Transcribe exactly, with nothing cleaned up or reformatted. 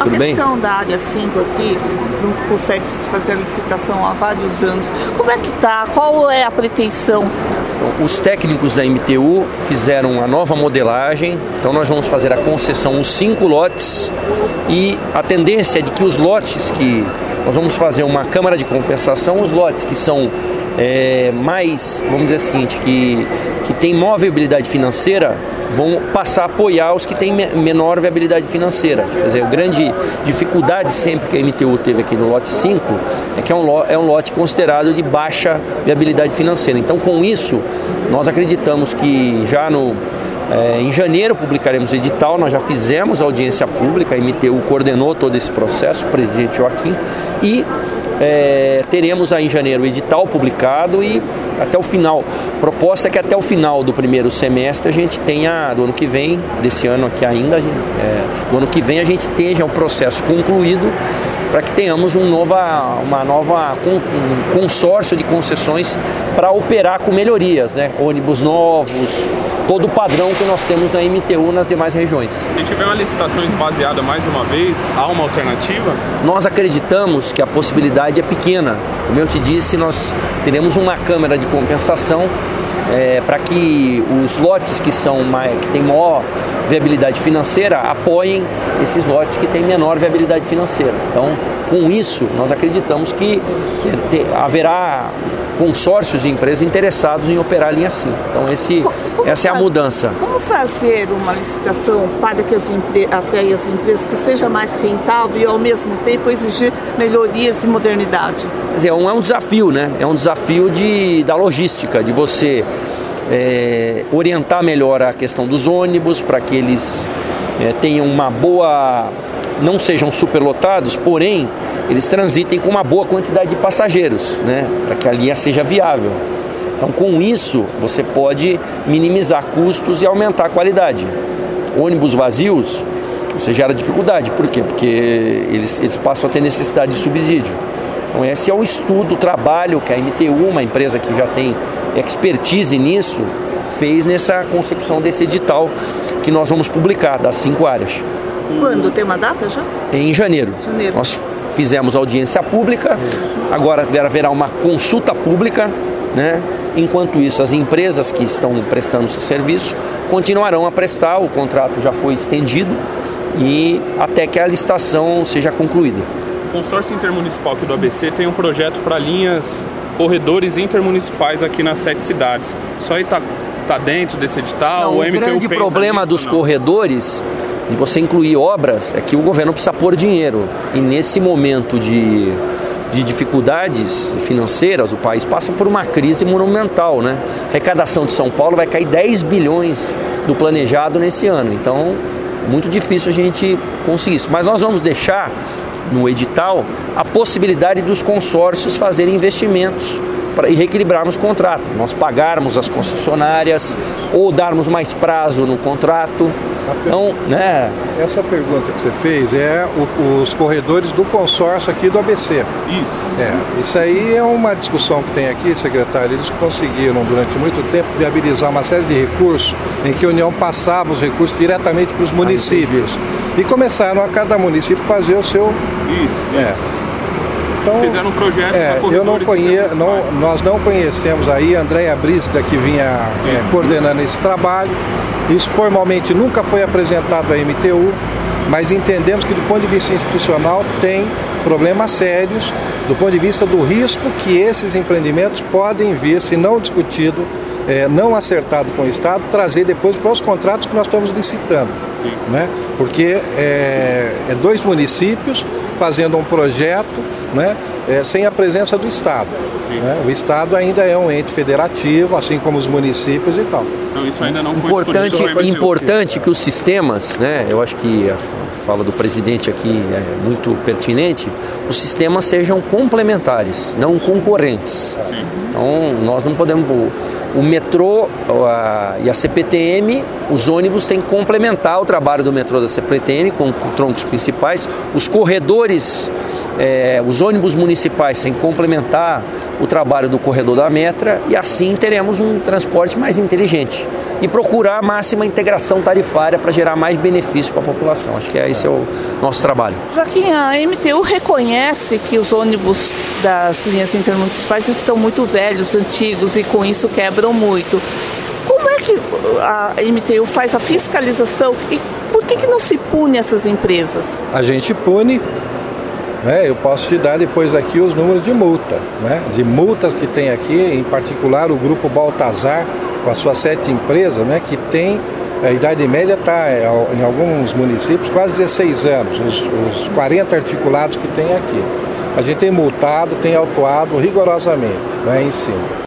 Tudo bem? A questão da área cinco aqui, não consegue se fazer a licitação há vários anos. Como é que está? Qual é a pretensão? Então, os técnicos da M T U fizeram a nova modelagem, então nós vamos fazer a concessão os cinco lotes e a tendência é de que os lotes que nós vamos fazer uma câmara de compensação, os lotes que são é, mais, vamos dizer o seguinte, que, que tem maior viabilidade financeira, vão passar a apoiar os que têm menor viabilidade financeira. Quer dizer, a grande dificuldade sempre que a M T U teve aqui no lote cinco é que é um lote, é um lote considerado de baixa viabilidade financeira. Então, com isso, nós acreditamos que já no, é, em janeiro publicaremos o edital, nós já fizemos a audiência pública, a M T U coordenou todo esse processo, o presidente Joaquim, e é, teremos aí em janeiro o edital publicado e até o final, proposta é que até o final do primeiro semestre a gente tenha, do ano que vem, desse ano aqui ainda, é, do ano que vem a gente tenha o processo concluído para que tenhamos um nova, uma nova um consórcio de concessões para operar com melhorias, né? Ônibus novos, todo o padrão que nós temos na M T U nas demais regiões. Se tiver uma licitação esvaziada mais uma vez, há uma alternativa? Nós acreditamos que a possibilidade é pequena. Como eu te disse, nós teremos uma câmara de compensação é, para que os lotes que, são mais, que têm maior viabilidade financeira apoiem esses lotes que têm menor viabilidade financeira. Então, com isso, nós acreditamos que ter, ter, haverá consórcios de empresas interessados em operar a linha cinco. Então, esse, como essa faz, é a mudança. Como fazer uma licitação para que as, empre, até as empresas que seja mais rentável e, ao mesmo tempo, exigir melhorias e modernidade? Quer dizer, é um, é um desafio, né? É um desafio de, da logística, de você é, orientar melhor a questão dos ônibus para que eles é, tenham uma boa... não sejam superlotados, porém, eles transitem com uma boa quantidade de passageiros, né, para que a linha seja viável. Então, com isso, você pode minimizar custos e aumentar a qualidade. Ônibus vazios, você gera dificuldade. Por quê? Porque eles, eles passam a ter necessidade de subsídio. Então, esse é o estudo, o trabalho que a M T U, uma empresa que já tem expertise nisso, fez nessa concepção desse edital que nós vamos publicar, das cinco áreas. Quando? Tem uma data já? Em janeiro. janeiro. Nós fizemos audiência pública, agora haverá uma consulta pública, né? Enquanto isso, as empresas que estão prestando esse serviço continuarão a prestar, o contrato já foi estendido e até que a licitação seja concluída. O consórcio intermunicipal aqui do A B C tem um projeto para linhas, corredores intermunicipais aqui nas sete cidades. Isso aí está tá dentro desse edital? Não, o, o grande problema dos não? corredores... e você incluir obras, é que o governo precisa pôr dinheiro. E nesse momento de, de dificuldades financeiras, o país passa por uma crise monumental, né? A arrecadação de São Paulo vai cair dez bilhões do planejado nesse ano. Então, muito difícil a gente conseguir isso. Mas nós vamos deixar no edital a possibilidade dos consórcios fazerem investimentos para e reequilibrarmos o contrato. Nós pagarmos as concessionárias ou darmos mais prazo no contrato. Então, né? Essa pergunta que você fez é o, os corredores do consórcio aqui do A B C. Isso. É, isso aí é uma discussão que tem aqui, secretário. Eles conseguiram durante muito tempo viabilizar uma série de recursos em que a União passava os recursos diretamente para os municípios. E começaram a cada município fazer o seu... Isso. É. Então, fizeram um projeto é, eu não conheço, não, nós não conhecemos aí a Andréia Brígida, que vinha é, coordenando esse trabalho. Isso formalmente nunca foi apresentado à M T U, mas entendemos que do ponto de vista institucional tem problemas sérios, do ponto de vista do risco que esses empreendimentos podem vir, se não discutido, é, não acertado com o Estado, trazer depois para os contratos que nós estamos licitando. Né? Porque é, é dois municípios fazendo um projeto, né, é, sem a presença do Estado. Né? O Estado ainda é um ente federativo, assim como os municípios e tal. Não, isso ainda não foi importante, discutido. Importante que os sistemas, né, eu acho que a fala do presidente aqui é muito pertinente, os sistemas sejam complementares, não concorrentes. Sim. Então, nós não podemos... O metrô a, e a C P T M, os ônibus têm que complementar o trabalho do metrô da C P T M com, com troncos principais. Os corredores é, os ônibus municipais têm que complementar o trabalho do corredor da Metra e assim teremos um transporte mais inteligente e procurar a máxima integração tarifária para gerar mais benefício para a população. Acho que esse é o nosso trabalho. Joaquim, a M T U reconhece que os ônibus das linhas intermunicipais estão muito velhos, antigos e com isso quebram muito. Como é que a M T U faz a fiscalização e por que, que não se pune essas empresas? A gente pune, né? Eu posso te dar depois aqui os números de multa, né? De multas que tem aqui, em particular o Grupo Baltazar, com as suas sete empresas, né? Que tem, a idade média está em alguns municípios quase dezesseis anos, os, os quarenta articulados que tem aqui. A gente tem multado, tem autuado rigorosamente, né? Em cima.